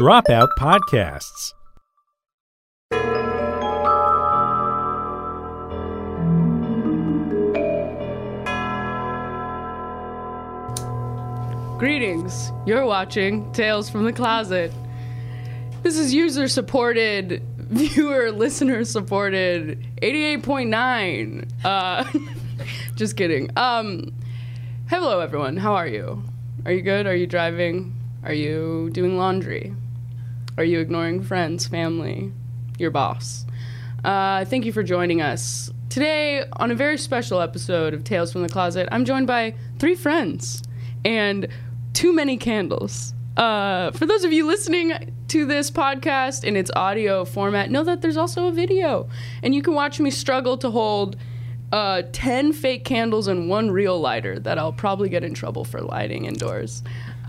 Dropout Podcasts. Greetings. You're watching Tales from the Closet. This is user-supported, viewer-listener-supported 88.9. Just kidding. Hello, everyone. How are you? Are you good? Are you driving? Are you doing laundry? Are you ignoring friends, family, your boss? Thank you for joining us. Today, on a very special episode of Tales from the Closet, I'm joined by 3 friends and too many candles. For those of you listening to this podcast in its audio format, know that there's also a video. And you can watch me struggle to hold 10 fake candles and 1 real lighter that I'll probably get in trouble for lighting indoors.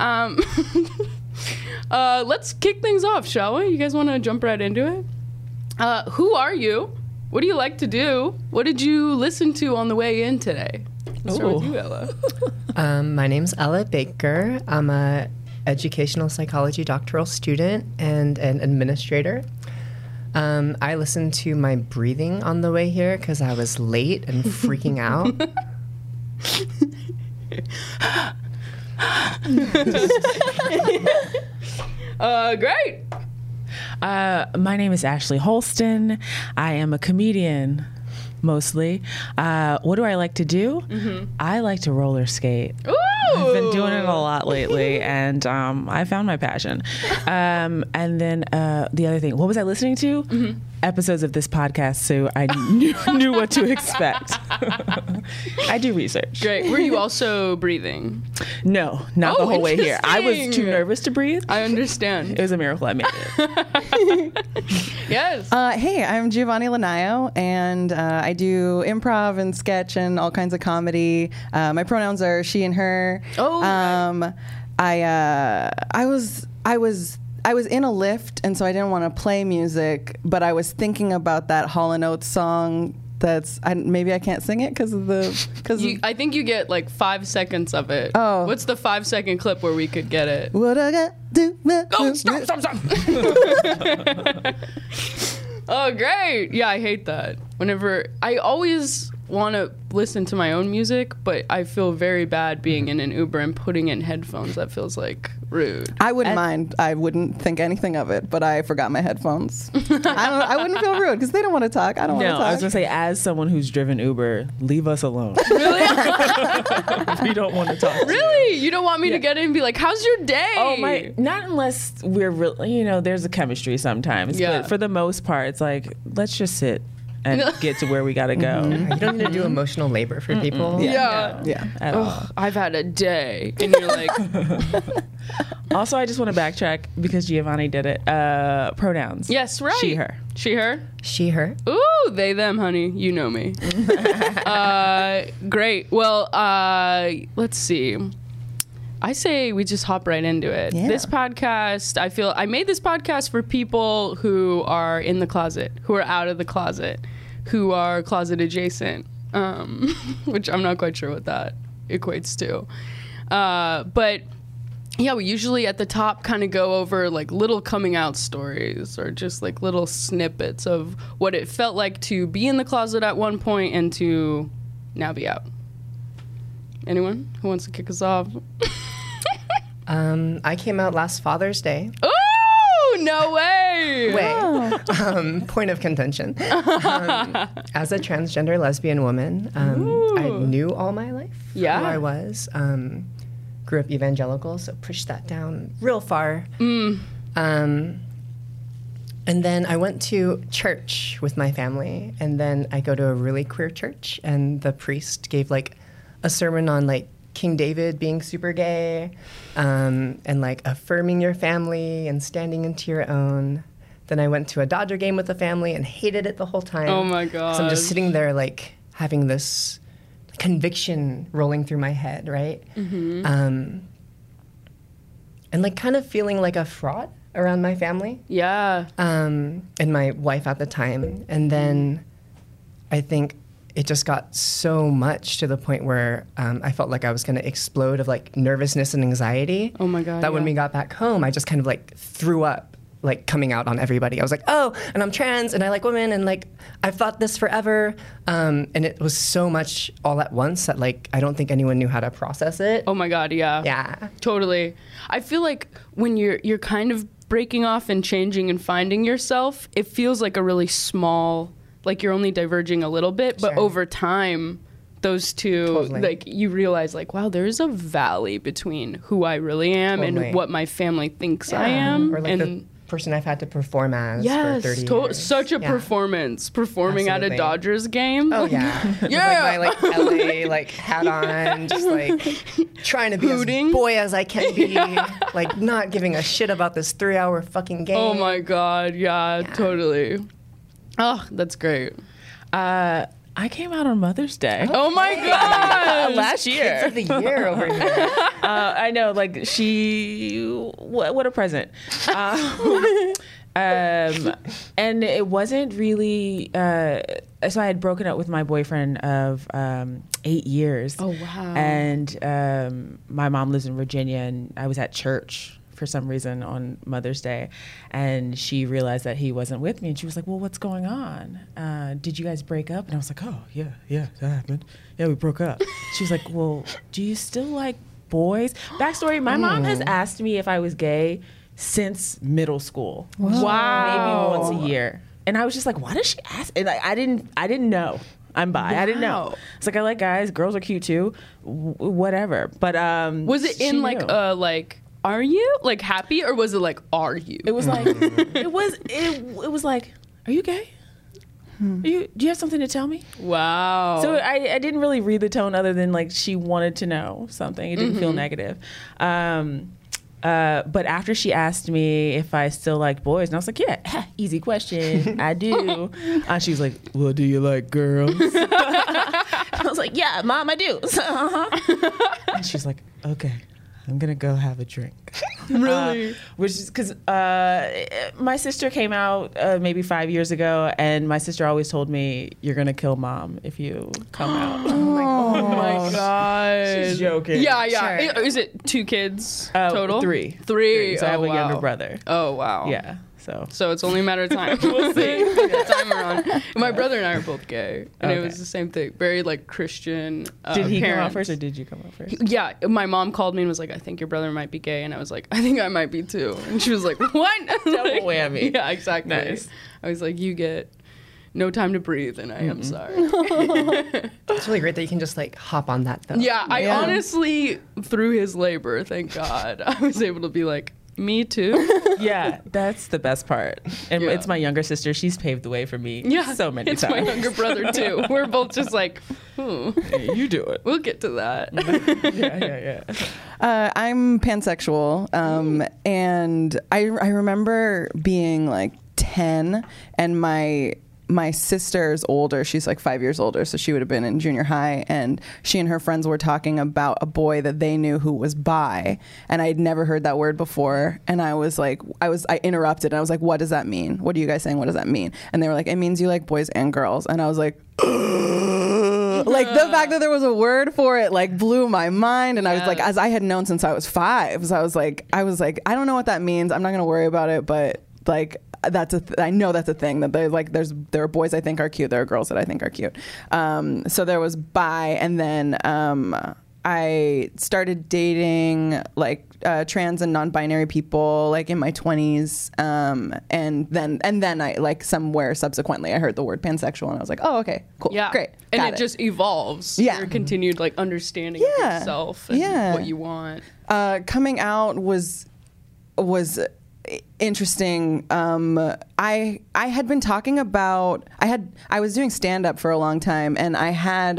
Let's kick things off, shall we? You guys want to jump right into it? Who are you? What do you like to do? What did you listen to on the way in today? Let's start with you, Ella. My name's Ella Baker. I'm a educational psychology doctoral student and an administrator. I listened to my breathing on the way here because I was late and freaking out. Great. My name is Ashley Holston. I am a comedian, mostly. What do I like to do? Mm-hmm. I like to roller skate. Ooh. I've been doing it a lot lately, and I found my passion. And then the other thing, what was I listening to? Mm-hmm. Episodes of this podcast, so I knew what to expect. I do research. Great. Were you also breathing? No, not the whole way here. I was too nervous to breathe. I understand. It was a miracle I made it. Yes. Hey, I'm Giovanni Lanayo, and I do improv and sketch and all kinds of comedy. My pronouns are she and her. Oh. I was in a lift, and so I didn't want to play music, but I was thinking about that Hall & Oates song. Maybe I can't sing it because I think you get like 5 seconds of it. Oh. What's the 5-second clip where we could get it? What I got to do? Oh, stop. Oh, great. Yeah, I hate that. I always want to listen to my own music, but I feel very bad being in an Uber and putting in headphones. That feels like rude. I wouldn't mind. I wouldn't think anything of it, but I forgot my headphones. I wouldn't feel rude because they don't want to talk. I don't want to talk. I was going to say, as someone who's driven Uber, leave us alone. Really? We don't want to talk. Really? You don't want me to get in and be like, how's your day? Oh, not unless we're really, there's a chemistry sometimes. Yeah. But for the most part, it's like, let's just sit and get to where we got to go. You don't need to do emotional labor for people. Yeah. At all. I've had a day. And you're like... Also, I just want to backtrack because Giovanni did it. Pronouns. Yes, right. She, her. She, her? She, her. Ooh, they, them, honey. You know me. Great. Well, let's see. I say we just hop right into it. Yeah. This podcast, I made this podcast for people who are in the closet, who are out of the closet, who are closet adjacent, which I'm not quite sure what that equates to. But yeah, we usually at the top kind of go over like little coming out stories or just like little snippets of what it felt like to be in the closet at one point and to now be out. Anyone who wants to kick us off? I came out last Father's Day. Oh, no way! Point of contention. As a transgender lesbian woman, I knew all my life who I was. Grew up evangelical, so pushed that down real far. And then I went to church with my family, and then I go to a really queer church, and the priest gave like a sermon on like King David being super gay, and like affirming your family and standing into your own. Then I went to a Dodger game with the family and hated it the whole time. Oh my God. So I'm just sitting there like having this conviction rolling through my head, right? Mm-hmm. And like kind of feeling like a fraud around my family. Yeah. And my wife at the time. And then I think it just got so much to the point where I felt like I was going to explode of like nervousness and anxiety. Oh my God. That when we got back home, I just kind of like threw up, like coming out on everybody. I was like, oh, and I'm trans and I like women and like I've thought this forever. And it was so much all at once that like I don't think anyone knew how to process it. Oh my God, yeah. Yeah. Totally. I feel like when you're kind of breaking off and changing and finding yourself, it feels like a really small, like you're only diverging a little bit, but over time, those two, like you realize like, wow, there's a valley between who I really am and what my family thinks I am. Or like the person I've had to perform as for 30 years. Such a performance, performing at a Dodgers game. Oh yeah. Yeah. With like my like LA like hat on, just like trying to be as boy as I can be, like not giving a shit about this 3-hour fucking game. Oh my God, yeah. Totally. Oh, that's great. I came out on Mother's Day. Oh my God! Last year. Kids of the year over here. I know, like what a present. And it wasn't really, so I had broken up with my boyfriend of 8 years. Oh, wow. And my mom lives in Virginia, and I was at church for some reason on Mother's Day, and she realized that he wasn't with me, and she was like, well, what's going on? Did you guys break up? And I was like, oh, yeah, that happened. Yeah, we broke up. She was like, well, do you still like boys? Backstory, my mom has asked me if I was gay since middle school. Wow. Maybe once a year. And I was just like, why does she ask? And like, I didn't know. I'm bi. Wow. I didn't know. It's like, I like guys. Girls are cute too. Whatever. But was it in like are you like happy, or was it like are you? It was like it was like, are you gay? Do you have something to tell me? Wow. So I didn't really read the tone other than like she wanted to know something. It didn't feel negative. But after she asked me if I still like boys, and I was like, yeah, easy question, I do. She was like, well, do you like girls? I was like, yeah, Mom, I do. And she's like, okay, I'm gonna go have a drink. Really? Which is because my sister came out maybe 5 years ago, and my sister always told me, you're gonna kill Mom if you come out. Oh my God. She's joking. Yeah. Sure. Is it 2 kids total? 3. So I have a younger brother. Oh, wow. Yeah. So it's only a matter of time. We'll see. Time around. My brother and I are both gay, and it was the same thing. Very like Christian. Did he parents. come out first, or did you come out first? Yeah, my mom called me and was like, "I think your brother might be gay," and I was like, "I think I might be too." And she was like, "What?" Double whammy. Yeah, exactly. Nice. I was like, "You get no time to breathe," and I am sorry. It's really great that you can just like hop on that though. Yeah, I honestly, through his labor, thank God, I was able to be like, me too. Yeah, that's the best part. And it's my younger sister. She's paved the way for me so many times. It's my younger brother too. We're both just like, hey, you do it. We'll get to that. Yeah. I'm pansexual, and I remember being like 10, and my sister's older. She's like 5 years older, so she would have been in junior high, and she and her friends were talking about a boy that they knew who was bi, and I'd never heard that word before, and I interrupted, and I was like, what does that mean? What are you guys saying? What does that mean? And they were like, it means you like boys and girls. And I was like, like the fact that there was a word for it like blew my mind. And I was like, as I had known since I was 5, so I was like, I don't know what that means. I'm not gonna worry about it, but like, I know that's a thing, that there are boys I think are cute, there are girls that I think are cute. So there was bi, and then I started dating like trans and non-binary people like in my 20s, and then I like somewhere subsequently I heard the word pansexual, and I was like, oh, okay, cool, great, and it just evolves. Your continued like understanding of yourself and what you want. Coming out was interesting. I had been talking about, I was doing stand-up for a long time, and I had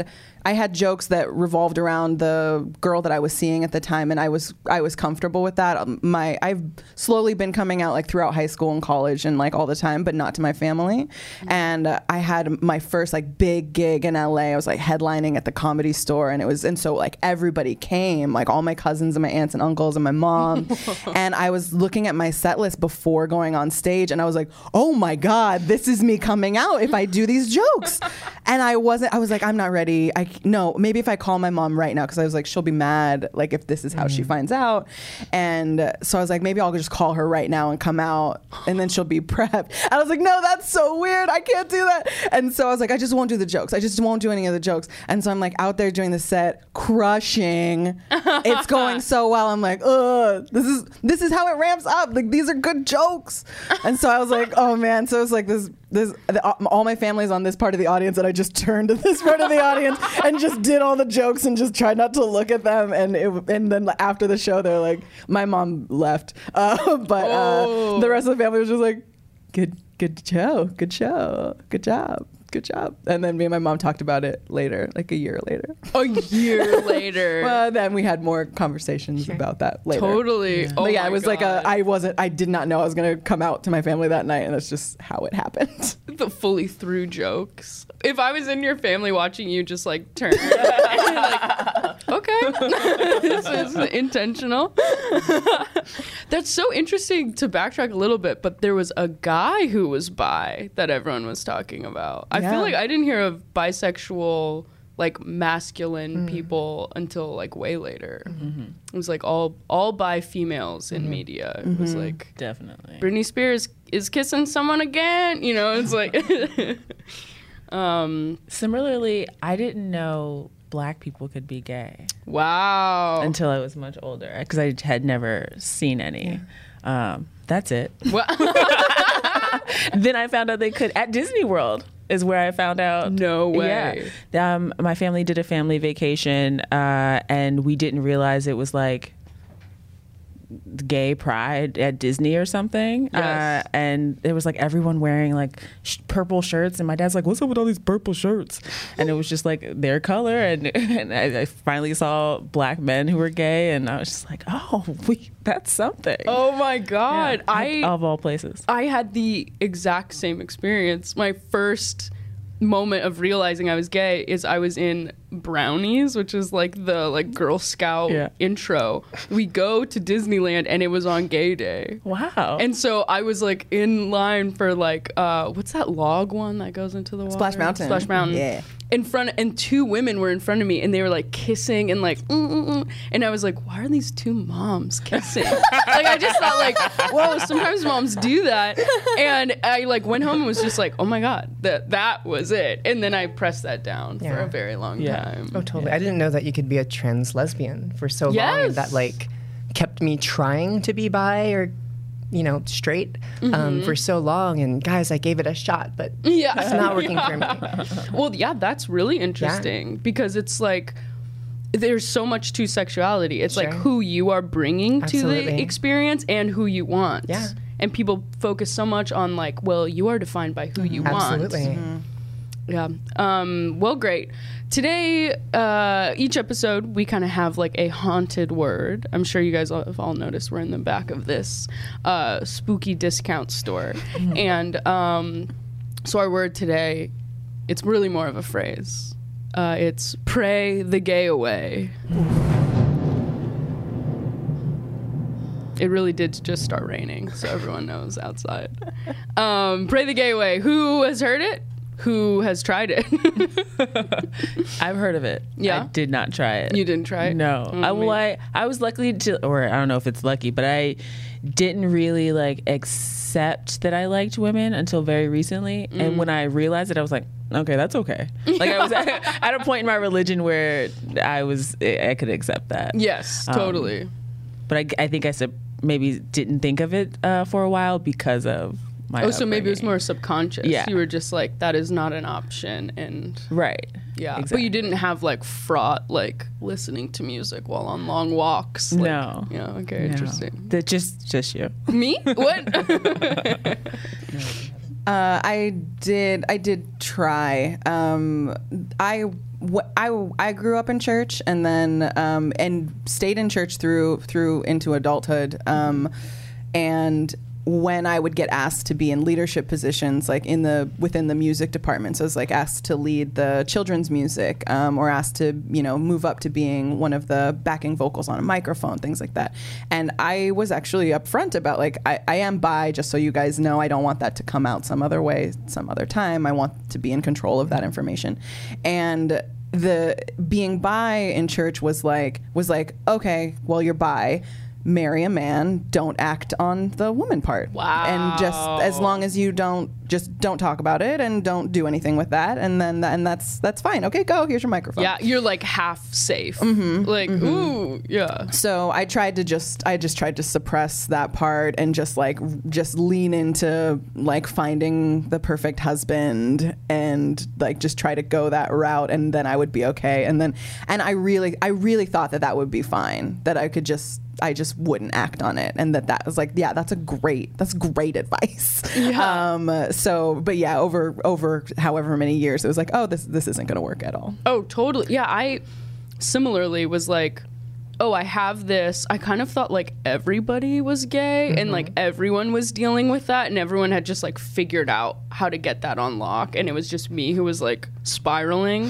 had jokes that revolved around the girl that I was seeing at the time, and I was comfortable with that. I've slowly been coming out like throughout high school and college and like all the time, but not to my family. And I had my first like big gig in LA. I was like headlining at the Comedy Store, and so like everybody came, like all my cousins and my aunts and uncles and my mom. And I was looking at my set list before going on stage, and I was like, oh my God, this is me coming out if I do these jokes. And I was like, I'm not ready. Maybe if I call my mom right now, because I was like, she'll be mad, like if this is how she finds out. And so I was like, maybe I'll just call her right now and come out, and then she'll be prepped. And I was like, no, that's so weird. I can't do that. And so I was like, I just won't do the jokes. I just won't do any of the jokes. And so I'm like out there doing the set, crushing. It's going so well. I'm like, ugh, this is how it ramps up. Like, these are good jokes. And so I was like, oh man. So it's like all my family's on this part of the audience, and I just turned to this part of the audience and just did all the jokes and just tried not to look at them. And then after the show, they're like, my mom left, but the rest of the family was just like, good show, good job. And then me and my mom talked about it later, like a year later. A year later. Well, then we had more conversations about that later. Totally. Yeah. Oh, yeah, it was God. I did not know I was going to come out to my family that night, and that's just how it happened. The fully through jokes. If I was in your family watching you just like turn and like, okay, this is intentional. That's so interesting to backtrack a little bit, but there was a guy who was bi that everyone was talking about. I feel like I didn't hear of bisexual, like masculine people until like way later. Mm-hmm. It was like all bi females in media. It was like, definitely, Britney Spears is kissing someone again. You know, it's like. Similarly, I didn't know Black people could be gay. Wow. Until I was much older, because I had never seen any. Yeah. That's it. Well. Then I found out they could at Disney World. Is where I found out. No way. Yeah. My family did a family vacation, and we didn't realize it was like gay pride at Disney or something. Yes. And it was like everyone wearing like purple shirts, and my dad's like, what's up with all these purple shirts? And it was just like their color, and I finally saw Black men who were gay, and I was just like, oh, that's something. Oh my God. Yeah, of all places. I had the exact same experience. My first moment of realizing I was gay is I was in Brownies, which is like the like Girl Scout intro. We go to Disneyland, and it was on Gay Day. Wow. And so I was like in line for like what's that log one that goes into the water? Splash Mountain. Splash Mountain. Yeah. And two women were in front of me, and they were like kissing and like and I was like, why are these two moms kissing? Like, I just thought like, whoa, sometimes moms do that. And I like went home and was just like, oh my God, that was it. And then I pressed that down for a very long time. Oh, totally. I didn't know that you could be a trans lesbian for so long, and that like kept me trying to be bi or straight for so long. And guys, I gave it a shot, but it's not working for me. Well, yeah, that's really interesting because it's like there's so much to sexuality. It's like who you are bringing to the experience and who you want. Yeah. And people focus so much on like, well, you are defined by who you want. Absolutely. Yeah. Well, great. Today, each episode, we kind of have like a haunted word. I'm sure you guys have all noticed we're in the back of this spooky discount store. And so our word today, it's really more of a phrase. It's pray the gay away. It really did just start raining, so everyone knows outside. Pray the gay away. Who has heard it? Who has tried it? I've heard of it. Yeah. I did not try it. You didn't try it? No. I was lucky to, or I don't know if it's lucky, but I didn't really like accept that I liked women until very recently. And when I realized it, I was like, okay, that's okay. Like I was at a point in my religion where I could accept that. Yes, totally. But I think I maybe didn't think of it for a while because of my upbringing. So maybe it was more subconscious. Yeah. You were just like, that is not an option. And right. Yeah. Exactly. But you didn't have like fraught, like listening to music while on long walks. Like, no. Yeah. Okay. No. Interesting. Just you. Me? What? I did try. I I grew up in church, and then and stayed in church through into adulthood, and when I would get asked to be in leadership positions, like within the music department, so I was like asked to lead the children's music, or asked to move up to being one of the backing vocals on a microphone, things like that. And I was actually upfront about like I am bi, just so you guys know. I don't want that to come out some other way, some other time. I want to be in control of that information. And the being bi in church was like, okay, well, you're bi. Marry a man, don't act on the woman part. Wow. And just as long as you don't talk about it and don't do anything with that, and then that's fine. Okay, go. Here's your microphone. Yeah, you're like half safe. Like, ooh, yeah. So I tried to suppress that part and just lean into like finding the perfect husband and like just try to go that route, and then I would be okay. And I really thought that would be fine. That I just wouldn't act on it, and that was like, yeah, that's great advice. Yeah. But yeah, over however many years, it was like, oh, this isn't going to work at all. Oh, totally. Yeah, I similarly was like, oh, I have this. I kind of thought like everybody was gay, and like everyone was dealing with that, and everyone had just like figured out how to get that on lock, and it was just me who was like spiraling.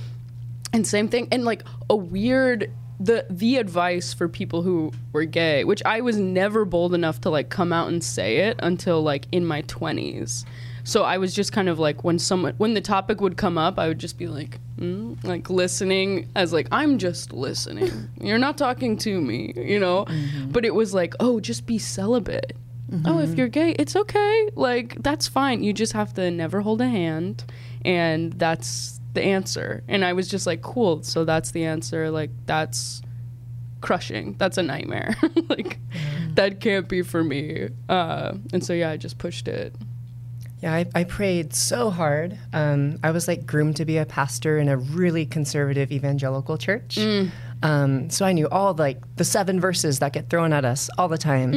And same thing, and like a weird. The advice for people who were gay, which I was never bold enough to like come out and say it until like in my 20s. So I was just kind of like when the topic would come up, I would just be like like listening as like, I'm just listening. You're not talking to me, But it was like, oh, just be celibate. Oh, if you're gay, it's okay. Like, that's fine. You just have to never hold a hand, and that's the answer. And I was just like, cool, so that's the answer. Like, that's crushing. That's a nightmare. Like, that can't be for me. And so yeah, I just pushed it. Yeah, I prayed so hard. I was like groomed to be a pastor in a really conservative evangelical church. So I knew all like the 7 verses that get thrown at us all the time.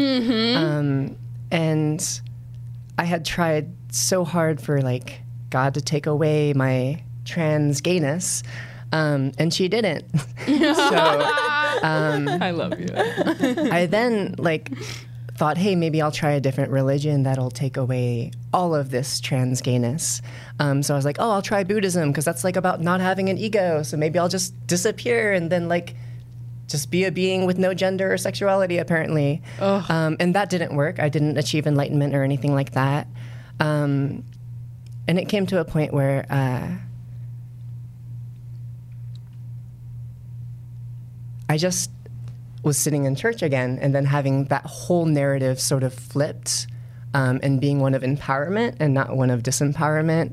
And I had tried so hard for like God to take away my trans gayness, and she didn't. I love you. I then like thought, hey, maybe I'll try a different religion that'll take away all of this trans gayness. So I was like, oh, I'll try Buddhism because that's like about not having an ego. So maybe I'll just disappear and then like just be a being with no gender or sexuality, apparently. And that didn't work. I didn't achieve enlightenment or anything like that. And it came to a point where I just was sitting in church again and then having that whole narrative sort of flipped, and being one of empowerment and not one of disempowerment.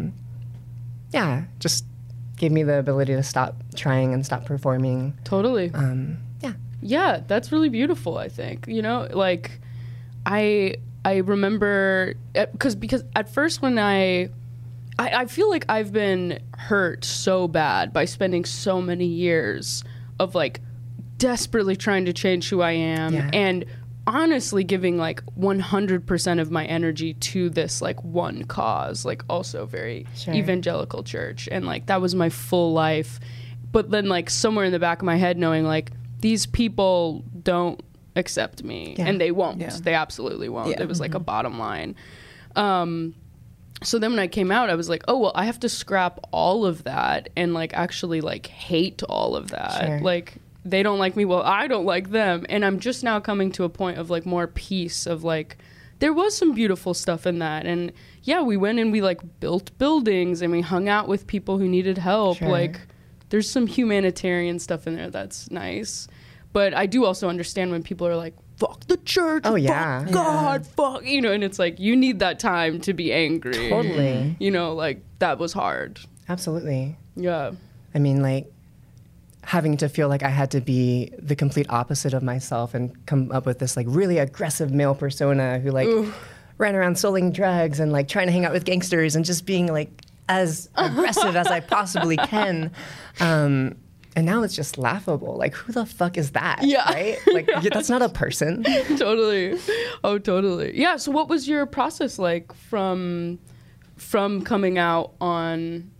Just gave me the ability to stop trying and stop performing. Totally. Yeah, that's really beautiful, I think. Like I remember because at first when I feel like I've been hurt so bad by spending so many years of like desperately trying to change who I am, and honestly giving like 100% of my energy to this like one cause, like also very evangelical church, and like that was my full life. But then like somewhere in the back of my head knowing like these people don't accept me, and they won't. They absolutely won't. It was like a bottom line. So then when I came out, I was like, oh, well, I have to scrap all of that and like actually like hate all of that. Like, they don't like me, well, I don't like them. And I'm just now coming to a point of like more peace of like, there was some beautiful stuff in that. And yeah, we went and we like built buildings and we hung out with people who needed help. Like, there's some humanitarian stuff in there that's nice. But I do also understand when people are like, fuck the church, fuck God, fuck, and it's like, you need that time to be angry. Totally. Like, that was hard. Absolutely. Yeah. I mean, like, having to feel like I had to be the complete opposite of myself and come up with this, like, really aggressive male persona who, like, ran around selling drugs and, like, trying to hang out with gangsters and just being, like, as aggressive as I possibly can. And now it's just laughable. Like, who the fuck is that? Yeah. Right? Like, that's not a person. Totally. Oh, totally. Yeah. So what was your process like from coming out on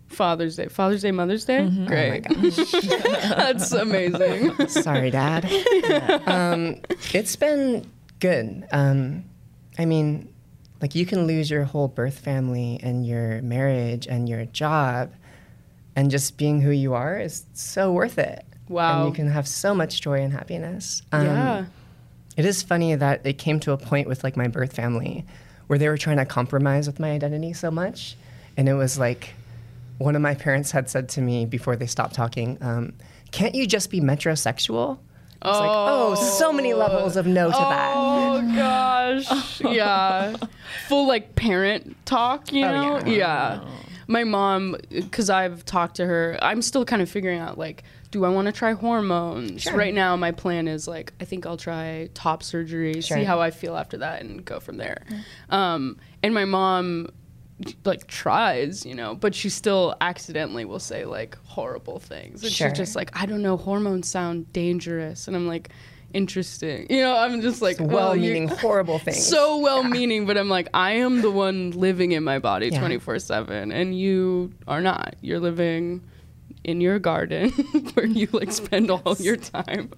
Father's Day, Mother's Day. Mm-hmm. Great. Oh my gosh. That's amazing. Sorry, Dad. It's been good. I mean, like, you can lose your whole birth family and your marriage and your job, and just being who you are is so worth it. Wow. And you can have so much joy and happiness. Yeah. It is funny that it came to a point with, like, my birth family where they were trying to compromise with my identity so much. And it was like, one of my parents had said to me before they stopped talking, can't you just be metrosexual? I was like, so many levels of no to that. Oh gosh. Yeah. Full like parent talk, you know? Yeah. My mom, because I've talked to her, I'm still kind of figuring out, like, do I want to try hormones? Sure. Right now, my plan is, like, I think I'll try top surgery, see how I feel after that, and go from there. And my mom, like, tries, you know, but she still accidentally will say, like, horrible things. And she's just like, I don't know, hormones sound dangerous. And I'm like, interesting. You know, I'm just like, well-meaning horrible things. So well-meaning, but I'm like, I am the one living in my body 24/7, and you are not. You're living in your garden where you like spend all your time.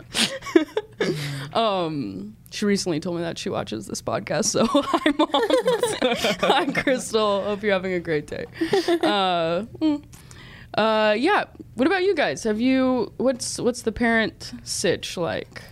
She recently told me that she watches this podcast, so hi, Mom. Hi, Crystal. Hope you're having a great day. Yeah. What about you guys? Have you? What's the parent sitch like?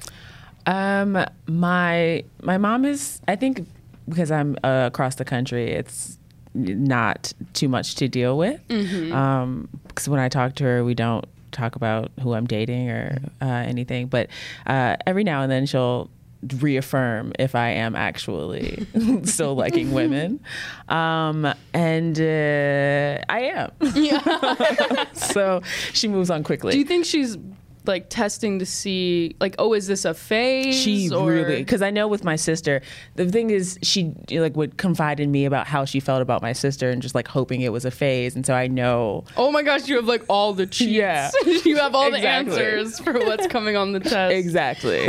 My mom is, I think, because I'm across the country, it's not too much to deal with. Because when I talk to her, we don't talk about who I'm dating or anything. But every now and then she'll reaffirm if I am actually still liking women. And I am. Yeah. So she moves on quickly. Do you think she's like testing to see, like, oh, is this a phase? She really, because I know with my sister, the thing is she like would confide in me about how she felt about my sister and just like hoping it was a phase. And so I know. Oh my gosh, you have like all the cheats. Yeah. You have all the answers for what's coming on the test. Exactly.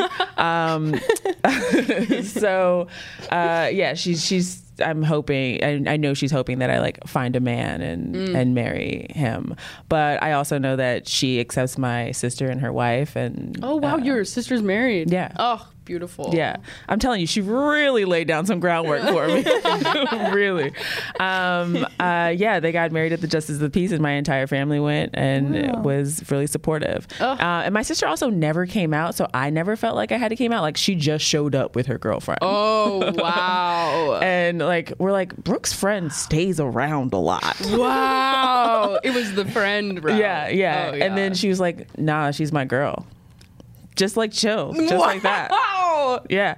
So yeah, she's I'm hoping, I know she's hoping that I like find a man and marry him. But I also know that she accepts my sister and her wife. And oh wow, your sister's married. Yeah. Oh, beautiful. Yeah, I'm telling you, she really laid down some groundwork for me. Really. Yeah, they got married at the Justice of the Peace, and my entire family went, and it was really supportive. And my sister also never came out, so I never felt like I had to came out. Like, she just showed up with her girlfriend. Oh wow. And like, we're like, Brooke's friend stays around a lot. Wow. It was the friend route. Yeah. Oh, yeah. And then she was like, nah, she's my girl. Just like chill, just like that. Yeah.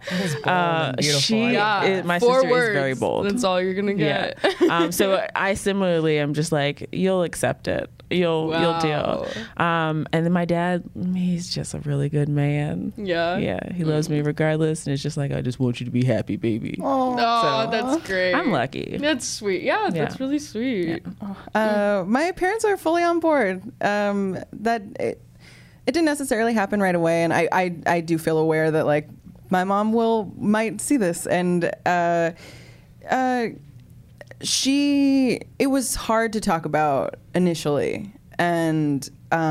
My sister is very bold. That's all you're gonna get. Yeah. So I similarly am just like, you'll accept it. You'll deal. And then my dad, he's just a really good man. Yeah. Yeah. He loves me regardless, and it's just like, I just want you to be happy, baby. Oh, so, that's great. I'm lucky. That's sweet. Yeah, that's really sweet. Yeah. My parents are fully on board. It didn't necessarily happen right away, and I do feel aware that like my mom might see this, and it was hard to talk about initially, and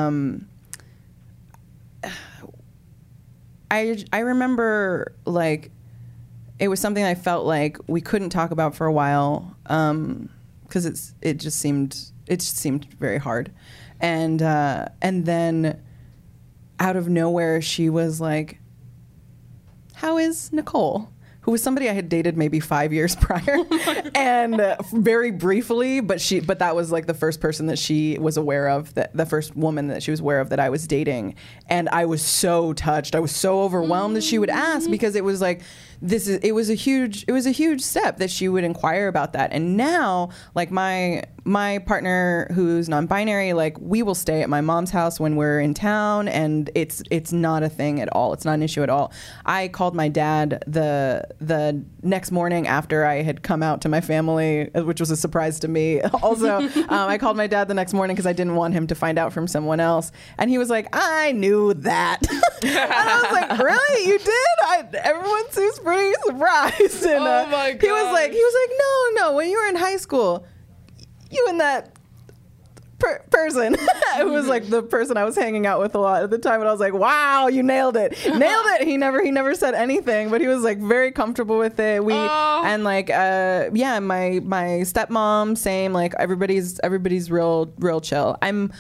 I remember like it was something I felt like we couldn't talk about for a while because it just seemed very hard, and then out of nowhere, she was like, how is Nicole? Who was somebody I had dated maybe 5 years prior, and very briefly, but that was like the first person that she was aware of, the first woman that she was aware of that I was dating, and I was so touched, I was so overwhelmed that she would ask, because it was like, it was a huge step that she would inquire about that. And now, like my partner who's non-binary, like we will stay at my mom's house when we're in town, and it's not a thing at all. It's not an issue at all. I called my dad the next morning after I had come out to my family, which was a surprise to me. Also, I called my dad the next morning because I didn't want him to find out from someone else, and he was like, I knew that. And I was like, really? You did? Everyone seems pretty surprised. And oh my God. he was like, no, when you were in high school, you and that person. It was like the person I was hanging out with a lot at the time, and I was like, wow, you nailed it. He never said anything, but he was like very comfortable with it. And like my stepmom, same, like everybody's real chill. I'm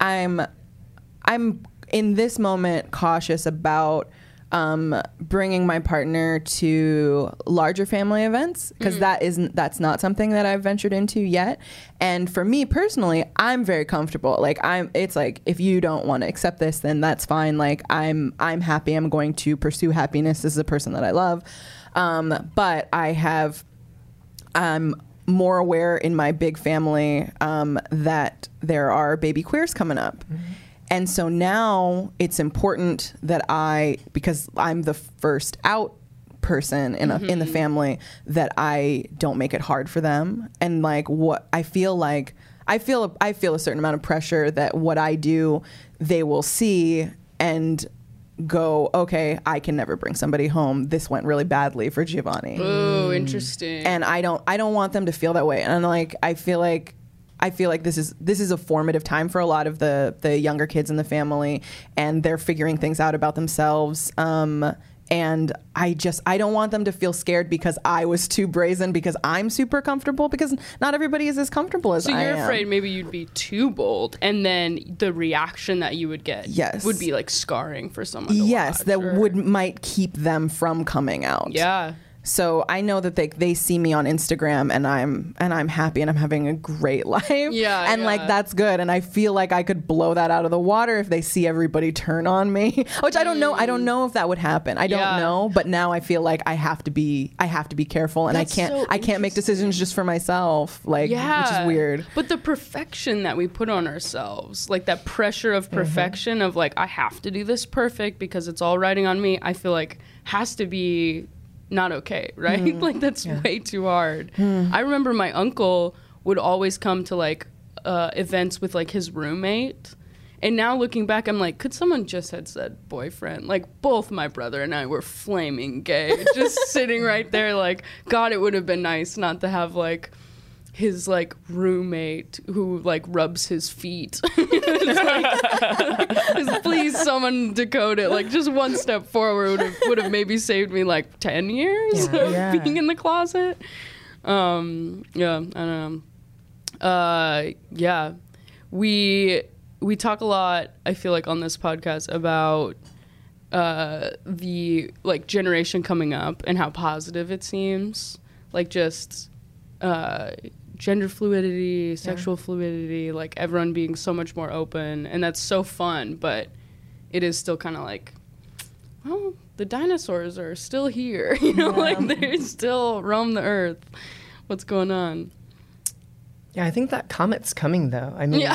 in this moment cautious about bringing my partner to larger family events, because that's not something that I've ventured into yet. And for me personally, I'm very comfortable. Like it's like, if you don't want to accept this, then that's fine. Like I'm happy. I'm going to pursue happiness. This is a person that I love. But I'm more aware in my big family that there are baby queers coming up. Mm-hmm. And so now it's important that because I'm the first out person in the family, that I don't make it hard for them. And like what I feel a certain amount of pressure that what I do, they will see and go, okay, I can never bring somebody home. This went really badly for Giovanni. Oh, interesting. And I don't want them to feel that way. And like I feel like this is a formative time for a lot of the younger kids in the family, and they're figuring things out about themselves. And I don't want them to feel scared because I was too brazen, because I'm super comfortable, because not everybody is as comfortable as I am. So you're afraid maybe you'd be too bold, and then the reaction that you would get would be like scarring for someone to watch, that might keep them from coming out. Yeah. So I know that they see me on Instagram, and I'm happy, and I'm having a great life. Yeah. And like that's good. And I feel like I could blow that out of the water if they see everybody turn on me. Which I don't know. I don't know if that would happen. I don't know. But now I feel like I have to be careful, and I can't make decisions just for myself. Like, which is weird. But the perfection that we put on ourselves, like that pressure of perfection of like, I have to do this perfect because it's all riding on me, I feel like has to be not okay, right? Like that's way too hard. I remember my uncle would always come to like events with like his roommate, and now looking back, I'm like, could someone just had said boyfriend? Like both my brother and I were flaming gay, just sitting right there. Like, God, it would have been nice not to have like his like roommate who like rubs his feet. Like, please someone decode it. Like just one step forward would have maybe saved me like 10 years of being in the closet. I don't know. We talk a lot, I feel like, on this podcast about the like generation coming up and how positive it seems. Like just gender fluidity, sexual fluidity, like everyone being so much more open, and that's so fun, but it is still kind of like, well, the dinosaurs are still here, you know, like they still roam the earth. What's going on? Yeah, I think that comet's coming, though. I mean,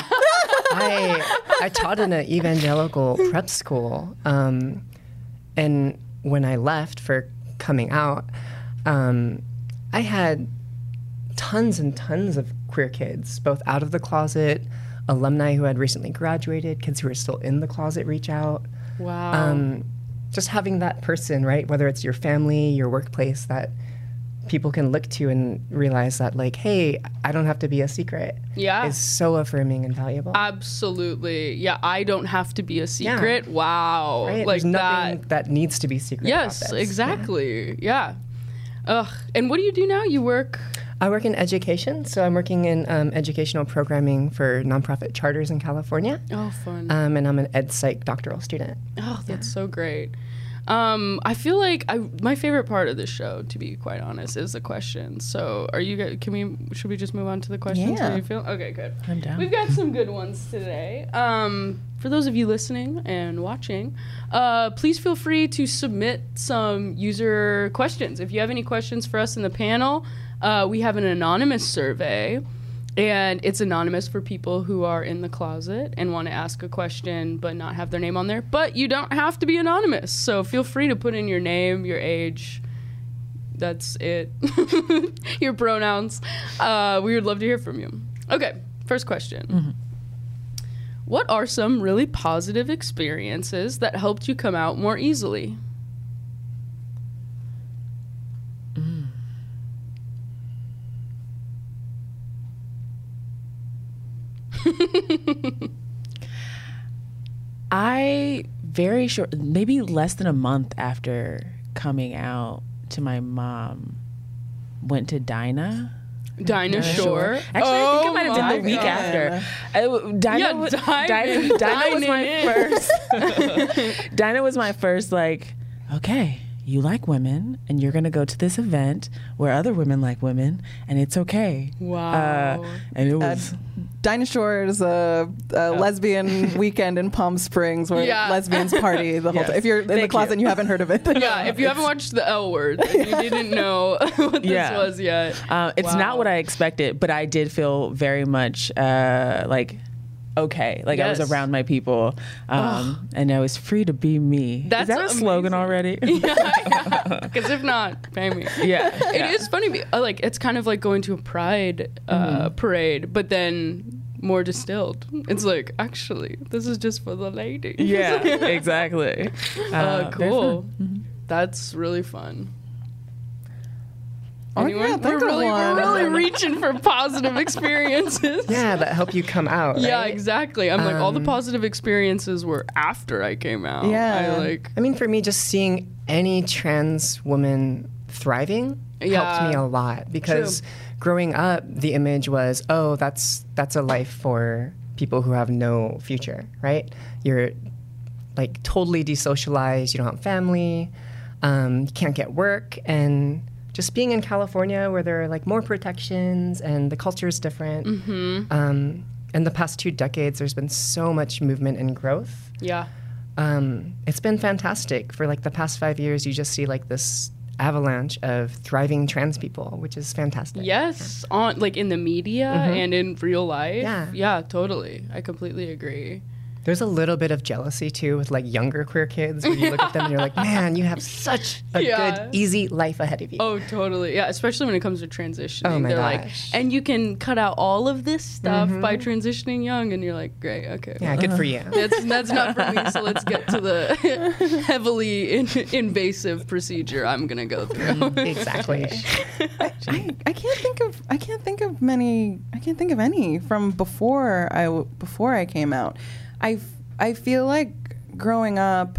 I taught in an evangelical prep school, and when I left for coming out, I had tons and tons of queer kids, both out of the closet, alumni who had recently graduated, kids who are still in the closet reach out. Wow. Just having that person, right, whether it's your family, your workplace, that people can look to and realize that, like, hey, I don't have to be a secret. Yeah. Is so affirming and valuable. Absolutely. Yeah, I don't have to be a secret. Yeah. Wow. Right? Like there's nothing that needs to be secret. Yes, about this. Exactly. Yeah. Ugh. And what do you do now? You work? I work in education, so I'm working in educational programming for nonprofit charters in California. Oh, fun. And I'm an ed psych doctoral student. Oh, that's so great. I feel like my favorite part of this show, to be quite honest, is the questions. So, are you guys? Should we just move on to the questions? Yeah. How you feel? Okay, good. I'm down. We've got some good ones today. For those of you listening and watching, please feel free to submit some user questions. If you have any questions for us in the panel, we have an anonymous survey. And it's anonymous for people who are in the closet and want to ask a question but not have their name on there. But you don't have to be anonymous. So feel free to put in your name, your age. That's it. Your pronouns. We would love to hear from you. Okay, first question. Mm-hmm. What are some really positive experiences that helped you come out more easily? Very short, maybe less than a month after coming out to my mom, went to Dinah Shore. Actually, I think it might have been the week after. Dinah was my first. Dinah was my first, like, okay, you like women, and you're going to go to this event where other women like women, and it's okay. Wow. And it was... Dinah Shore is a lesbian weekend in Palm Springs where lesbians party the whole time. If you're in the closet and you haven't heard of it. Yeah, if you haven't watched The L Word, and you didn't know what this was yet. It's not what I expected, but I did feel very much like... okay, like I was around my people, and I was free to be me. That's is that a slogan already? Yeah, because if not, pay me. Yeah, it is funny. Like it's kind of like going to a pride parade, but then more distilled. It's like actually, this is just for the ladies. Yeah, exactly. Cool. That's really fun. Anyone? We're really reaching for positive experiences. Yeah, that help you come out. Right? Yeah, exactly. I'm like, all the positive experiences were after I came out. Yeah. I mean, for me, just seeing any trans woman thriving helped me a lot because growing up, the image was, oh, that's a life for people who have no future, right? You're like totally desocialized. You don't have family. You can't get work, and just being in California where there are like more protections and the culture is different. In the past 2 decades, there's been so much movement and growth. Yeah. It's been fantastic. For like the past 5 years, you just see like this avalanche of thriving trans people, which is fantastic. Yes, on like in the media and in real life. Yeah, totally. I completely agree. There's a little bit of jealousy too with like younger queer kids when you look at them and you're like, man, you have such a good, easy life ahead of you. Oh, totally. Yeah, especially when it comes to transitioning. Oh my They're gosh. like, and you can cut out all of this stuff by transitioning young, and you're like, great, okay. Yeah, good for you. That's not for me. So let's get to the heavily invasive procedure I'm gonna go through. Exactly. I can't think of any from before I came out. I feel like growing up,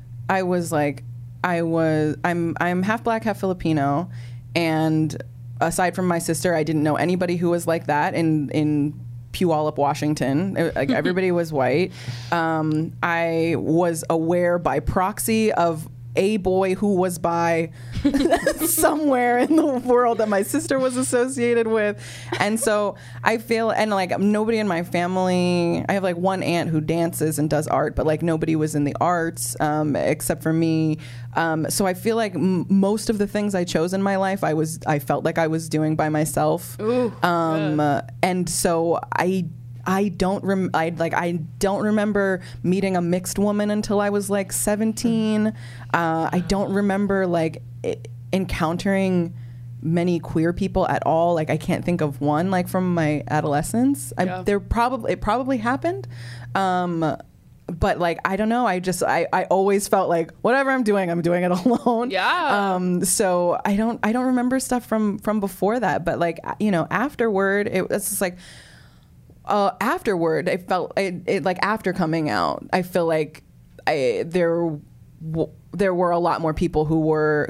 I'm half black, half Filipino, and aside from my sister, I didn't know anybody who was like that in Puyallup, Washington. Like everybody was white. I was aware by proxy of a boy who was bi somewhere in the world that my sister was associated with. And so I feel, and like nobody in my family, I have like one aunt who dances and does art, but like nobody was in the arts except for me. So I feel like most of the things I chose in my life, I felt like I was doing by myself. Ooh, and so I don't remember meeting a mixed woman until I was like 17. I don't remember like encountering many queer people at all. Like I can't think of one like from my adolescence. It probably happened. But like I don't know. I always felt like whatever I'm doing it alone. Yeah. So I don't remember stuff from before that. But like afterward, it's just like. Afterward, I felt it like after coming out, I feel like there were a lot more people who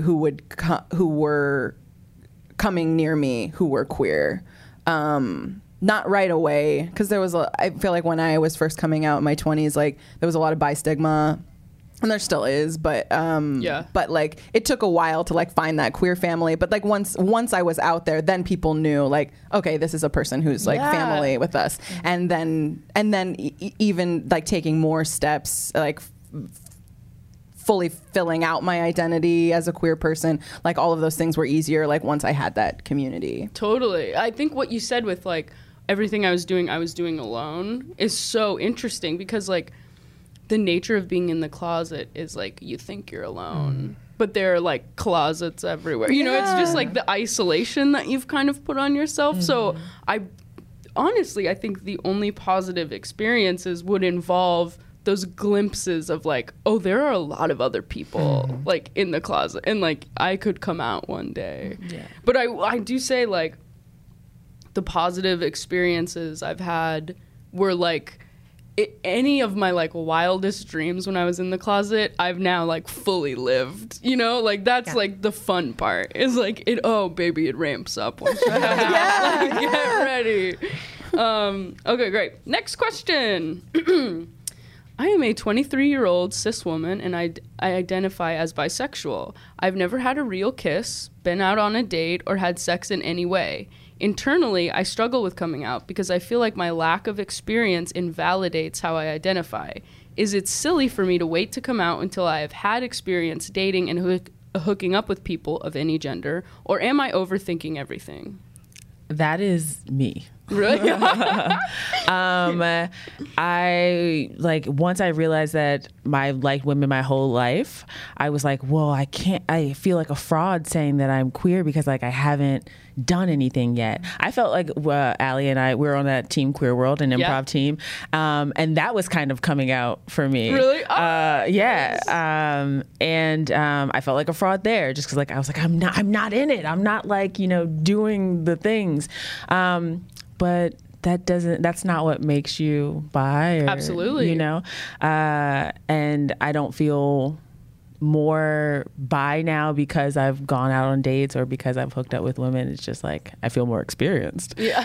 were coming near me who were queer. Not right away, because I feel like when I was first coming out in my 20s, like there was a lot of bi stigma. And there still is, but but like it took a while to like find that queer family. But like once I was out there, then people knew like, okay, this is a person who's like family with us. And then even like taking more steps, like fully filling out my identity as a queer person, like all of those things were easier. Like once I had that community. Totally. I think what you said with like everything I was doing alone is so interesting because like. The nature of being in the closet is like you think you're alone, but there are like closets everywhere. You know, it's just like the isolation that you've kind of put on yourself. So I think the only positive experiences would involve those glimpses of like, oh, there are a lot of other people like in the closet and like I could come out one day. Yeah. But I do say like the positive experiences I've had were like, any of my like wildest dreams when I was in the closet, I've now like fully lived, you know, like that's like the fun part is like oh baby, it ramps up once you get ready. Okay, great. Next question. I am a 23-year-old cis woman and I identify as bisexual. I've never had a real kiss, been out on a date, or had sex in any way. Internally, I struggle with coming out because I feel like my lack of experience invalidates how I identify. Is it silly for me to wait to come out until I have had experience dating and hooking up with people of any gender, or am I overthinking everything? That is me. Really? I like once I realized that I liked women my whole life, I was like, well, I feel like a fraud saying that I'm queer because like I haven't done anything yet. I felt like Allie and I, we were on that team Queer World, an improv team. And that was kind of coming out for me. Really? Yeah. I felt like a fraud there just because like I was like, I'm not in it. I'm not like, you know, doing the things. But that's not what makes you bi. Absolutely. You know? And I don't feel more bi now because I've gone out on dates or because I've hooked up with women. It's just like I feel more experienced. Yeah.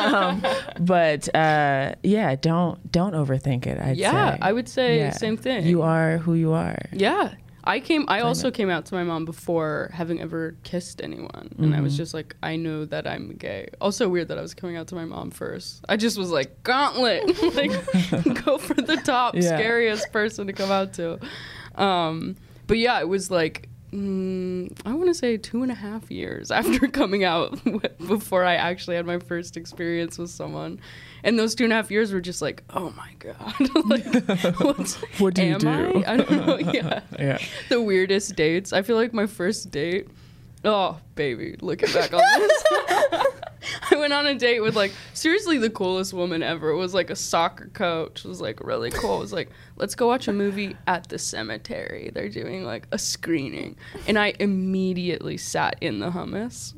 But don't overthink it. I'd say. I would say same thing. You are who you are. Yeah. I also came out to my mom before having ever kissed anyone. And I was just like, I know that I'm gay. Also weird that I was coming out to my mom first. I just was like, gauntlet. Like, go for the top, scariest person to come out to. But yeah, it was like, I want to say 2.5 years after coming out before I actually had my first experience with someone. And those 2.5 years were just like, oh my God. Like, what do you do? I don't know. Yeah. The weirdest dates. I feel like my first date, oh, baby, looking back on this. I went on a date with like, seriously, the coolest woman ever. It was like a soccer coach. It was like really cool. It was like, let's go watch a movie at the cemetery. They're doing like a screening. And I immediately sat in the hummus.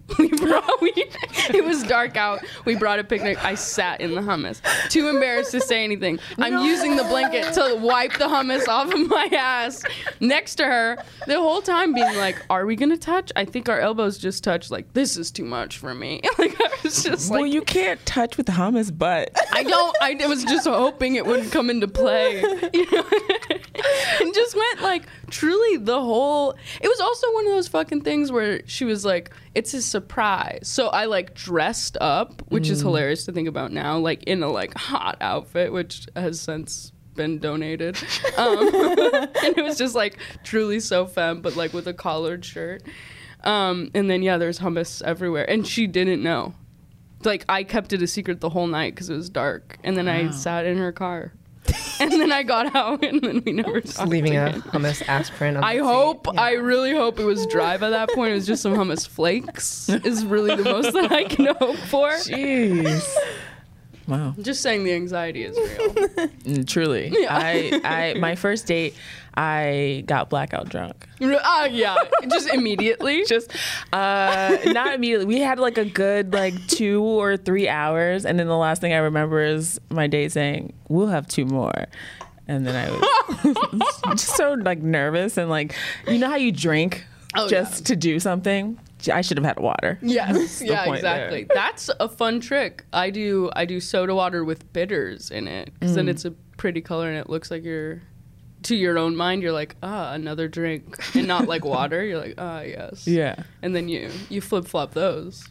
It was dark out. We brought a picnic. I sat in the hummus. Too embarrassed to say anything. I'm using the blanket to wipe the hummus off of my ass next to her the whole time being like, are we going to touch? I think our elbows just touched. Like, this is too much for me. Like, I was just like, well, you can't touch with hummus, but I was just hoping it wouldn't come into play, you know? And just went like truly the whole. It was also one of those fucking things where she was like, it's a surprise. So I like dressed up, which is hilarious to think about now, like in a like hot outfit, which has since been donated. And it was just like truly so femme, but like with a collared shirt. And then there's hummus everywhere, and she didn't know. Like, I kept it a secret the whole night because it was dark, and then I sat in her car, and then I got out, and then we never talked leaving again. a hummus ass print on I really hope it was dry by that point. It was just some hummus flakes is really the most that I can hope for. Jeez. Wow. Just saying the anxiety is real. Truly. Yeah. I my first date, I got blackout drunk. Yeah. Just immediately. Just not immediately. We had like a good like 2 or 3 hours, and then the last thing I remember is my date saying, "We'll have 2 more." And then I was just so like nervous and like, you know how you drink to do something? I should have had water. Yes. Yeah, exactly. That's a fun trick. I do soda water with bitters in it, because then it's a pretty color and it looks like you're, to your own mind, you're like, another drink, and not like water. You're like, yes. Yeah. And then you flip flop those.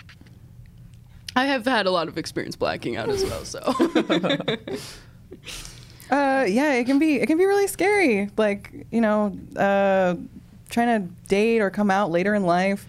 I have had a lot of experience blacking out as well, so. It can be really scary. Like, you know, trying to date or come out later in life.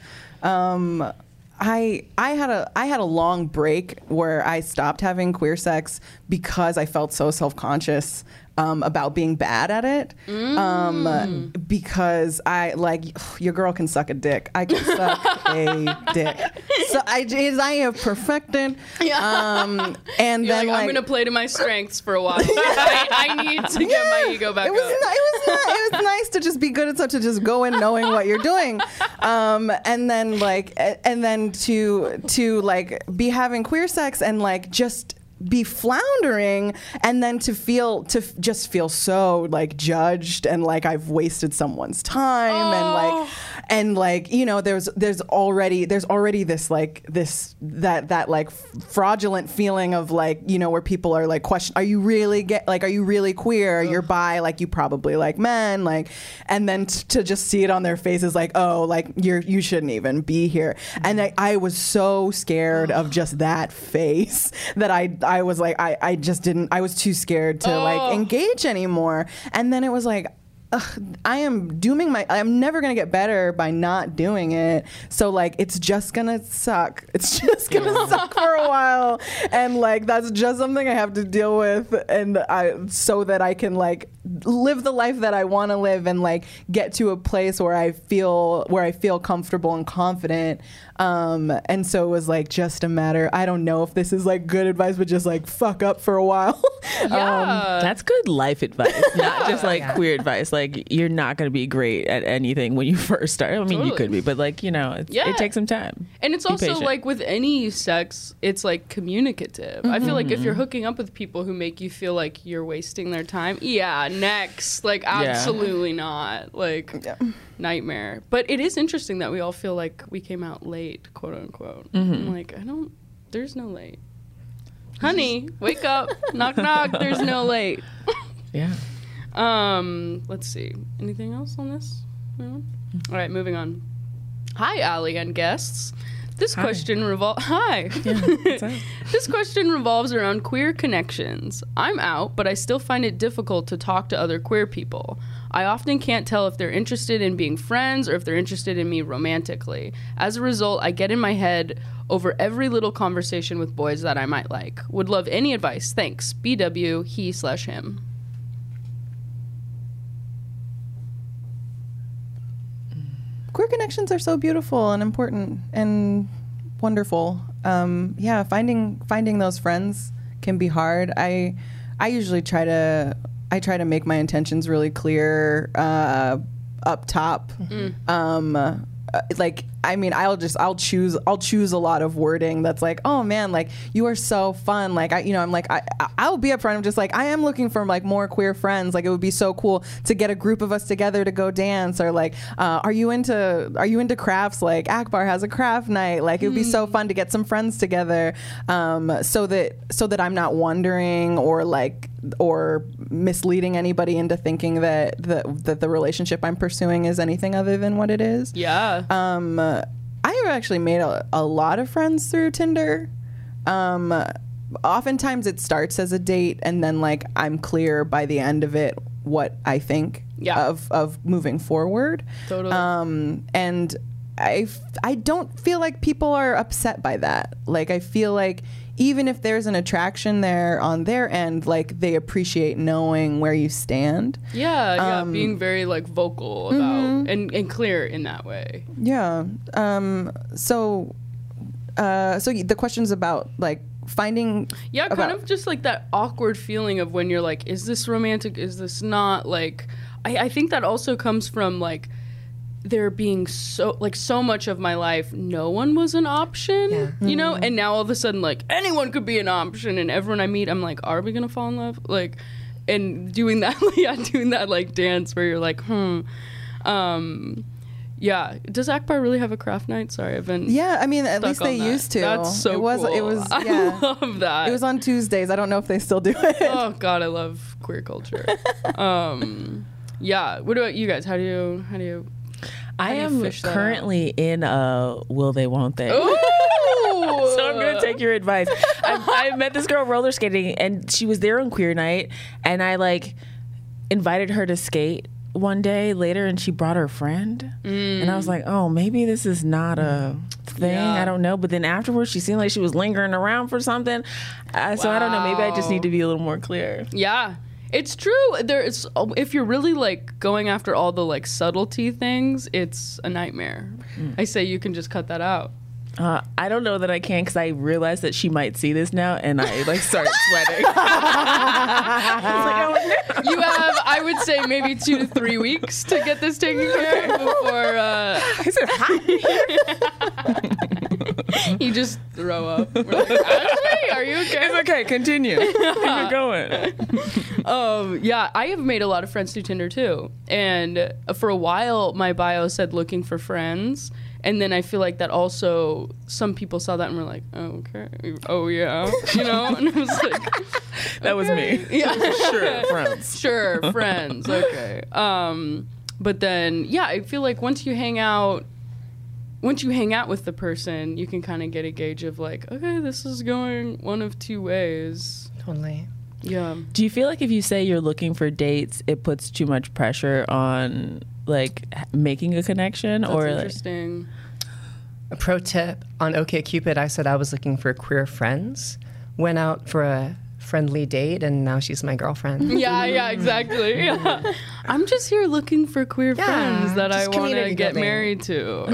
I had a long break where I stopped having queer sex because I felt so self-conscious about being bad at it. Because I like, your girl can suck a dick. I can suck a dick. So I have perfected. And you're then like, I'm gonna play to my strengths for a while. I need to get my ego back up. It was nice to just be good at stuff, to just go in knowing what you're doing, and then to like be having queer sex and like just be floundering, and then to just feel so like judged and like I've wasted someone's time and like you know there's already this like that like fraudulent feeling of like, you know, where people are like question, are you really queer, you're bi, like you probably like men, like, and then to just see it on their faces like, oh, like you shouldn't even be here. And I was so scared of just that face that I was like I just didn't, I was too scared to like engage anymore. And then it was like, I'm never gonna get better by not doing it. So like, it's just gonna suck. It's just gonna suck for a while, and like that's just something I have to deal with, and so that I can like live the life that I want to live and like get to a place where I feel comfortable and confident. And so it was like just a matter. I don't know if this is like good advice, but just like fuck up for a while. That's good life advice, not just like queer advice. Like, you're not going to be great at anything when you first start. I mean, you could be, but like, you know, it takes some time. And it's also patient. Like with any sex, it's like communicative. I feel like if you're hooking up with people who make you feel like you're wasting their time, next, like absolutely not, like nightmare. But it is interesting that we all feel like we came out late, quote unquote. I'm like, there's no late. Honey, wake up. Knock, knock. There's no late. Yeah. Let's see. Anything else on this? No? All right, moving on. Hi, Allie and guests. This question This question revolves around queer connections. I'm out, but I still find it difficult to talk to other queer people. I often can't tell if they're interested in being friends or if they're interested in me romantically. As a result, I get in my head over every little conversation with boys that I might like. Would love any advice. Thanks. BW, he/him. Queer connections are so beautiful and important and wonderful. Finding those friends can be hard. I usually try to make my intentions really clear up top. Like, I mean, I'll choose a lot of wording that's like, oh man, like you are so fun. Like I'll be upfront. I'm just like, I am looking for like more queer friends. Like it would be so cool to get a group of us together to go dance, or like, are you into crafts? Like Akbar has a craft night. Like it would be so fun to get some friends together, so that I'm not wondering or misleading anybody into thinking that the relationship I'm pursuing is anything other than what it is. Yeah. I have actually made a lot of friends through Tinder. Oftentimes it starts as a date, and then like I'm clear by the end of it what I think of moving forward. Totally. And I don't feel like people are upset by that. Like I feel like even if there's an attraction there on their end, like they appreciate knowing where you stand. Yeah, being very like vocal about and clear in that way. Yeah. So the question's about like finding. Yeah, kind of just like that awkward feeling of when you're like, is this romantic? Is this not? Like, I think that also comes from like there being so much of my life no one was an option, you know, and now all of a sudden like anyone could be an option, and everyone I meet I'm like, are we gonna fall in love? Like, and doing that like dance where you're like does Akbar really have a craft night? Sorry, I've been I mean, at least they used to. That's so cool. It was I love that. It was on Tuesdays. I don't know if they still do it. Oh god, I love queer culture. What about you guys? How do you I am currently in will they, won't they? Ooh! So I'm going to take your advice. I met this girl roller skating, and she was there on queer night, and I like invited her to skate one day later, and she brought her friend. And I was like, oh, maybe this is not a thing. I don't know. But then afterwards, she seemed like she was lingering around for something. So I don't know. Maybe I just need to be a little more clear. Yeah. It's true. If you're really like going after all the like subtlety things, it's a nightmare. I say you can just cut that out. I don't know that I can, because I realized that she might see this now, and I like started sweating. You have, I would say, maybe 2 to 3 weeks to get this taken care of before. Is it hot? You just throw up. We're like, actually, Are you okay? It's okay. Continue. Keep going. Yeah, I have made a lot of friends through Tinder too. And for a while, my bio said looking for friends. And then I feel like that also, some people saw that and were like, oh, okay. Oh, yeah. You know? And I was like, that was me. Yeah. Sure, friends. Sure, friends. Okay. But then, yeah, I feel like once you hang out with the person, you can kind of get a gauge of like, okay, this is going one of two ways. Totally. Yeah. Do you feel like if you say you're looking for dates, it puts too much pressure on like making a connection? That's or interesting. A pro tip on OkCupid, I said I was looking for queer friends, went out for a friendly date, and now she's my girlfriend. Yeah, exactly. Yeah. I'm just here looking for queer friends that I want to get married to.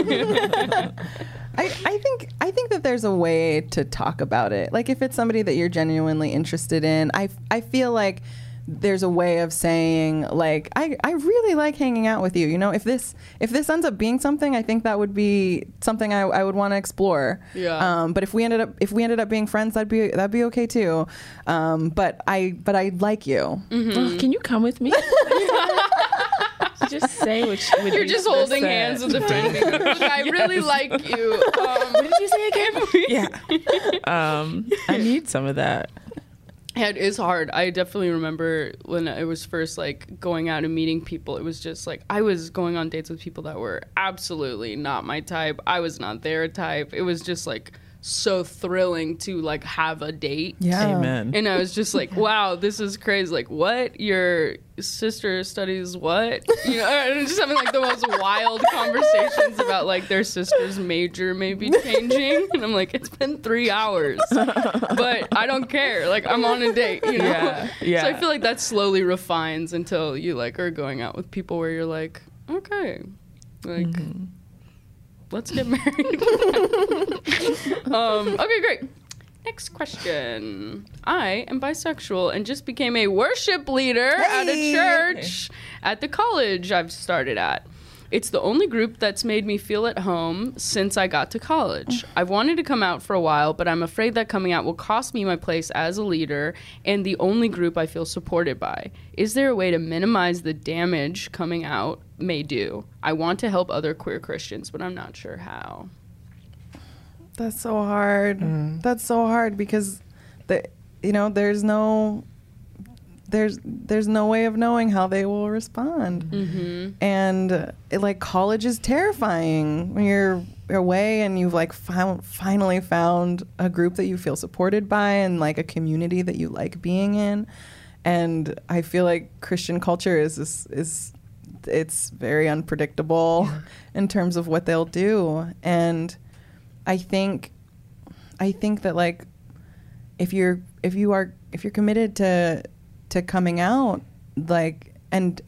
I think that there's a way to talk about it. Like if it's somebody that you're genuinely interested in, I feel like there's a way of saying like I really like hanging out with you. You know, if this ends up being something, I think that would be something I would want to explore. Yeah. But if we ended up being friends, that'd be okay too. But I like you. Mm-hmm. Can you come with me? Just say what you're just holding hands with the friend. Look, I really like you. What did you say again? Yeah. I need some of that. Yeah, it is hard. I definitely remember when I was first like going out and meeting people, it was just like I was going on dates with people that were absolutely not my type. I was not their type. It was just like so thrilling to like have a date. Yeah. Amen. And I was just like, wow, this is crazy. Like, what? Your sister studies what? You know, and just having like the most wild conversations about like their sister's major maybe changing. And I'm like, it's been 3 hours, but I don't care. Like, I'm on a date, you know? Yeah. So I feel like that slowly refines until you like are going out with people where you're like, okay, like, let's get married. Okay, great. Next question. I am bisexual and just became a worship leader at a church at the college I've started at. It's the only group that's made me feel at home since I got to college. I've wanted to come out for a while, but I'm afraid that coming out will cost me my place as a leader and the only group I feel supported by. Is there a way to minimize the damage coming out may do? I want to help other queer Christians, but I'm not sure how. That's so hard. That's so hard because there's no way of knowing how they will respond. And college is terrifying when you're away and you've like finally found a group that you feel supported by and like a community that you like being in. And I feel like Christian culture is it's very unpredictable in terms of what they'll do. And I think that like if you're committed to coming out, like and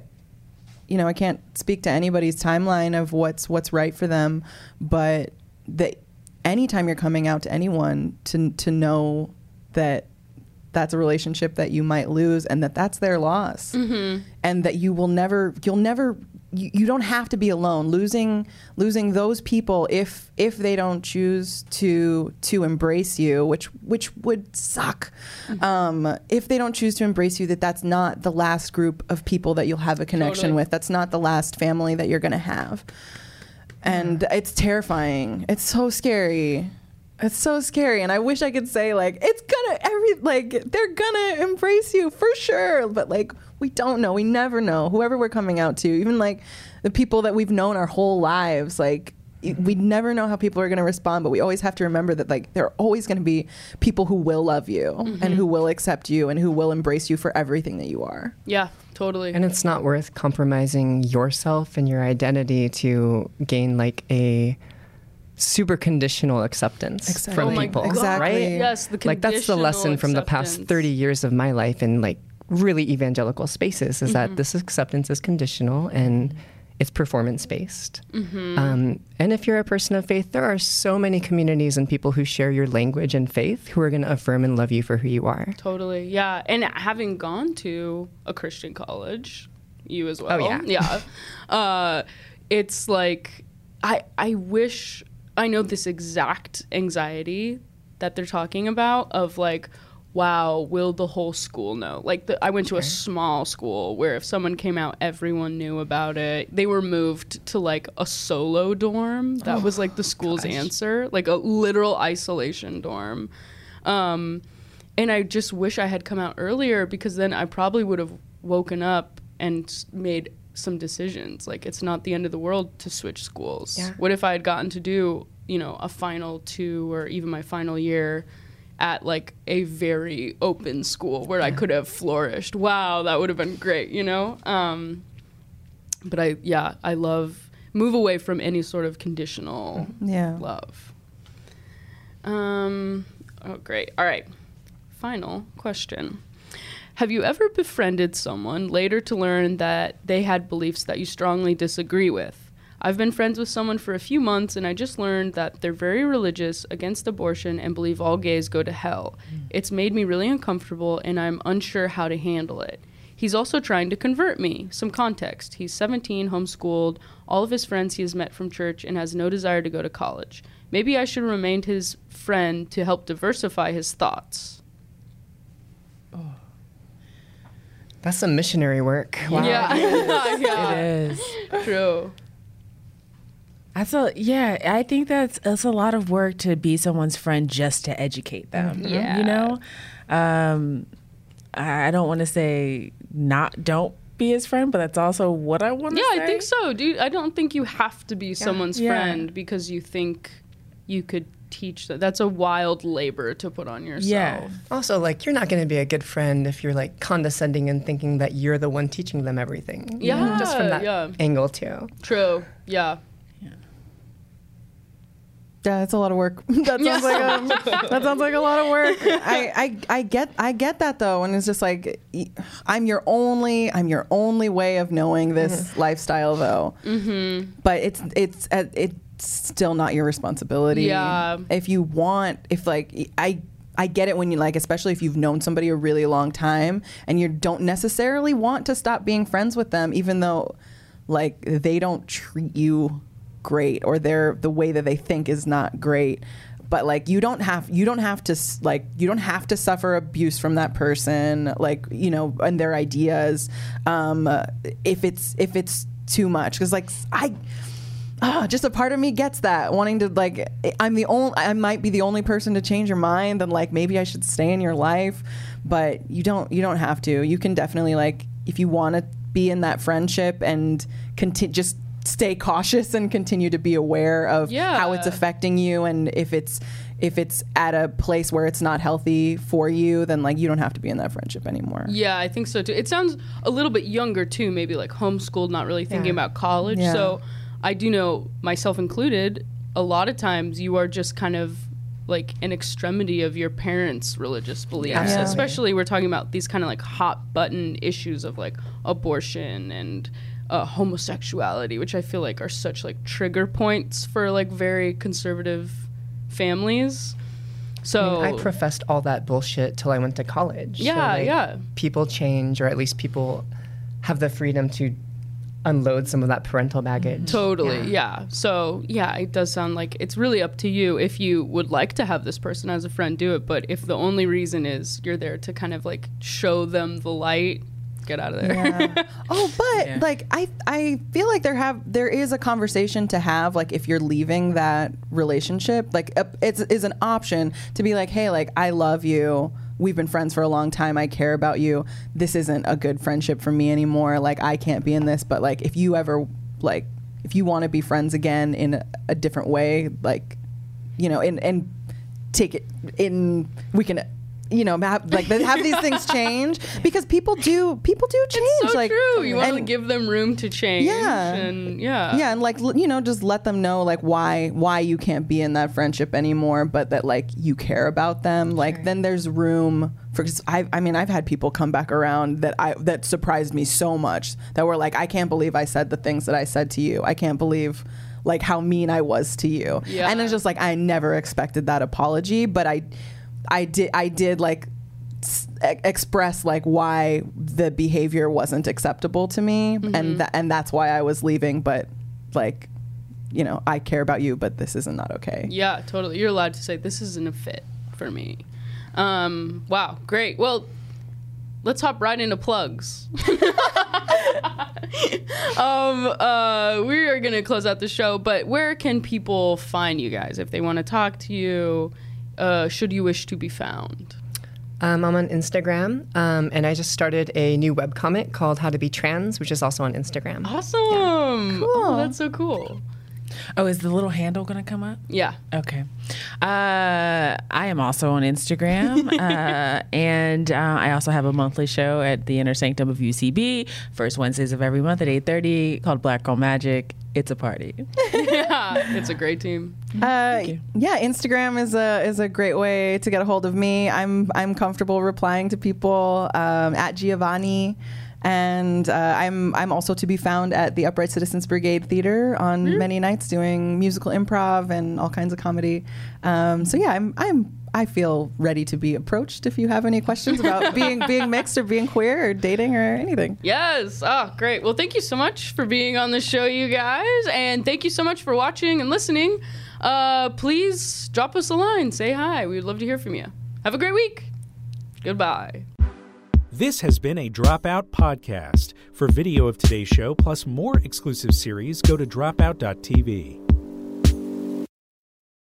I can't speak to anybody's timeline of what's right for them, but that anytime you're coming out to anyone, to know that that's a relationship that you might lose and that's their loss, and that you'll never you don't have to be alone. Losing those people if they don't choose to embrace you, which would suck. If they don't choose to embrace you, that's not the last group of people that you'll have a connection with. That's not the last family that you're gonna have. And it's terrifying. It's so scary. It's so scary. And I wish I could say like they're gonna embrace you for sure. But like we don't know. We never know. Whoever we're coming out to, even like the people that we've known our whole lives, like we never know how people are gonna respond, but we always have to remember that like there are always gonna be people who will love you and who will accept you and who will embrace you for everything that you are. Yeah, totally. And it's not worth compromising yourself and your identity to gain like a super conditional acceptance from people. Exactly. Right? Yes, the like that's the lesson from the past 30 years of my life in like really evangelical spaces is that this acceptance is conditional and it's performance based. And if you're a person of faith, there are so many communities and people who share your language and faith who are going to affirm and love you for who you are. Totally. Yeah. And having gone to a Christian college, you as well. Oh, yeah. Yeah. It's like, I wish I know this exact anxiety that they're talking about of like, wow, will the whole school know? Like, I went to a small school where if someone came out, everyone knew about it. They were moved to like a solo dorm. That was like the school's answer, like a literal isolation dorm. And I just wish I had come out earlier, because then I probably would have woken up and made some decisions. Like, it's not the end of the world to switch schools. Yeah. What if I had gotten to do, you know, a final 2 or even my final year at like a very open school where I could have flourished? Wow, that would have been great, you know? But I love, move away from any sort of conditional love. Oh, great. All right. Final question. Have you ever befriended someone later to learn that they had beliefs that you strongly disagree with? I've been friends with someone for a few months, and I just learned that they're very religious, against abortion, and believe all gays go to hell. It's made me really uncomfortable, and I'm unsure how to handle it. He's also trying to convert me. Some context. He's 17, homeschooled, all of his friends he has met from church, and has no desire to go to college. Maybe I should remain his friend to help diversify his thoughts. Oh. That's some missionary work. Wow. Yeah. It is. True. I think that's a lot of work to be someone's friend just to educate them. Yeah. You know? I don't want to say don't be his friend, but that's also what I want to say. Yeah, I think so, dude. I don't think you have to be someone's friend because you think you could teach that. That's a wild labor to put on yourself. Yeah. Also, like, you're not going to be a good friend if you're like condescending and thinking that you're the one teaching them everything. Yeah. Just from that angle too. True. Yeah. Yeah, it's a lot of work. That sounds like a lot of work. I get that though, and it's just like, I'm your only way of knowing this lifestyle though. Mm-hmm. But it's still not your responsibility. Yeah. I get it when you like, especially if you've known somebody a really long time and you don't necessarily want to stop being friends with them, even though like they don't treat you great or the way that they think is not great. But like you don't have to suffer abuse from that person, like, you know, and their ideas if it's too much, because like just a part of me gets that, wanting to like, I might be the only person to change your mind, and like maybe I should stay in your life, but you don't have to. You can definitely, like, if you want to be in that friendship and just stay cautious and continue to be aware of how it's affecting you, and if it's at a place where it's not healthy for you, then like you don't have to be in that friendship anymore. Yeah, I think so too. It sounds a little bit younger too, maybe like homeschooled, not really thinking about college. Yeah. So I do know, myself included, a lot of times you are just kind of like an extremity of your parents' religious beliefs. Yeah. Especially we're talking about these kind of like hot button issues of like abortion and homosexuality, which I feel like are such like trigger points for like very conservative families. So I professed all that bullshit till I went to college. Yeah, People change, or at least people have the freedom to unload some of that parental baggage. Totally, yeah. So, yeah, it does sound like it's really up to you. If you would like to have this person as a friend, do it. But if the only reason is you're there to kind of like show them the light, get out of there. Yeah. Like I feel like there is a conversation to have, like if you're leaving that relationship, like it is an option to be like, hey, like I love you. We've been friends for a long time. I care about you. This isn't a good friendship for me anymore. Like I can't be in this, but like if you ever like, if you want to be friends again in a different way, like, you know, and take it in, we can, you know, have these things change, because people do change. It's so like, true. You want to give them room to change. Yeah. And like, you know, just let them know like why you can't be in that friendship anymore, but that like you care about them. Like then there's room for. I mean, I've had people come back around that surprised me so much, that were like, I can't believe I said the things that I said to you. I can't believe like how mean I was to you. Yeah. And it's just like, I never expected that apology, but I did like express like why the behavior wasn't acceptable to me, and that's why I was leaving. But like, you know, I care about you, but this is not okay. Yeah, totally. You're allowed to say this isn't a fit for me. Wow, great. Well, let's hop right into plugs. We are going to close out the show, but where can people find you guys if they want to talk to you, should you wish to be found? I'm on Instagram, and I just started a new webcomic called How to Be Trans, which is also on Instagram. Awesome. Yeah. Cool. Oh, that's so cool. Oh, is the little handle going to come up? Yeah. Okay. I am also on Instagram, and I also have a monthly show at the Inner Sanctum of UCB, first Wednesdays of every month at 8:30, called Black Girl Magic. It's a party. Yeah, it's a great team. Yeah, Instagram is a great way to get a hold of me. I'm comfortable replying to people at Giovanni. And I'm also to be found at the Upright Citizens Brigade Theater on many nights doing musical improv and all kinds of comedy. So yeah, I feel ready to be approached if you have any questions about being mixed or being queer or dating or anything. Yes. Oh, great. Well, thank you so much for being on the show, you guys. And thank you so much for watching and listening. Please drop us a line. Say hi. We would love to hear from you. Have a great week. Goodbye. This has been a Dropout podcast. For video of today's show, plus more exclusive series, go to dropout.tv.